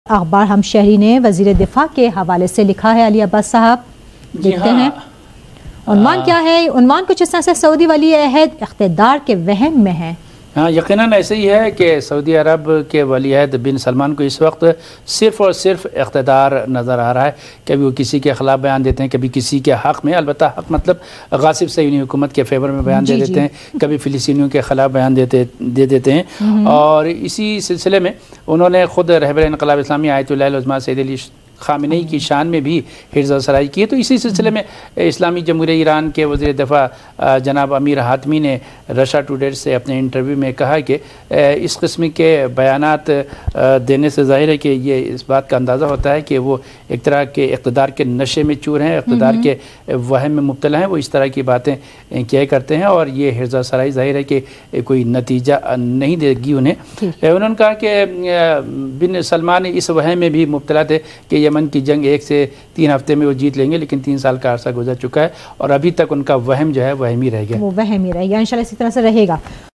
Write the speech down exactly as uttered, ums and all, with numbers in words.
اخبار ہم شہری نے وزیر دفاع کے حوالے سے لکھا ہے، علی عباس صاحب دیکھتے ہیں عنوان کیا ہے۔ عنوان کچھ اس طرح سے سعودی ولی عہد اقتدار کے وہم میں ہے۔ ہاں یقیناً ایسے ہی ہے کہ سعودی عرب کے ولی عہد بن سلمان کو اس وقت صرف اور صرف اقتدار نظر آ رہا ہے۔ کبھی وہ کسی کے خلاف بیان دیتے ہیں، کبھی کسی کے حق میں، البتہ حق مطلب غاصب صہیونی حکومت کے فیور میں بیان دے جی دیتے جی ہیں، کبھی فلسطینیوں کے خلاف بیان دیتے دے دیتے ہیں۔ اور اسی سلسلے میں انہوں نے خود رہبر انقلاب اسلامی آیت اللہ العظمیٰ سید علی خامنئی کی شان میں بھی حرز سرائی کی ہے۔ تو اسی سلسلے میں اسلامی جمہوریہ ایران کے وزیر دفاع جناب امیر حاتمی نے رشا ٹوڈے سے اپنے انٹرویو میں کہا کہ اس قسم کے بیانات دینے سے ظاہر ہے کہ یہ اس بات کا اندازہ ہوتا ہے کہ وہ ایک طرح کے اقتدار کے نشے میں چور ہیں، اقتدار کے وہم میں مبتلا ہیں، وہ اس طرح کی باتیں کیا کرتے ہیں، اور یہ حرز سرائی ظاہر ہے کہ کوئی نتیجہ نہیں دے گی انہیں۔ انہوں نے کہا کہ بن سلمان اس وہم میں بھی مبتلا تھے کہ یمن کی جنگ ایک سے تین ہفتے میں وہ جیت لیں گے، لیکن تین سال کا عرصہ گزر چکا ہے اور ابھی تک ان کا وہم جو ہے وہم ہی رہ گیا، وہ وہم ہی رہ گیا، انشاءاللہ اسی طرح سے رہے گا۔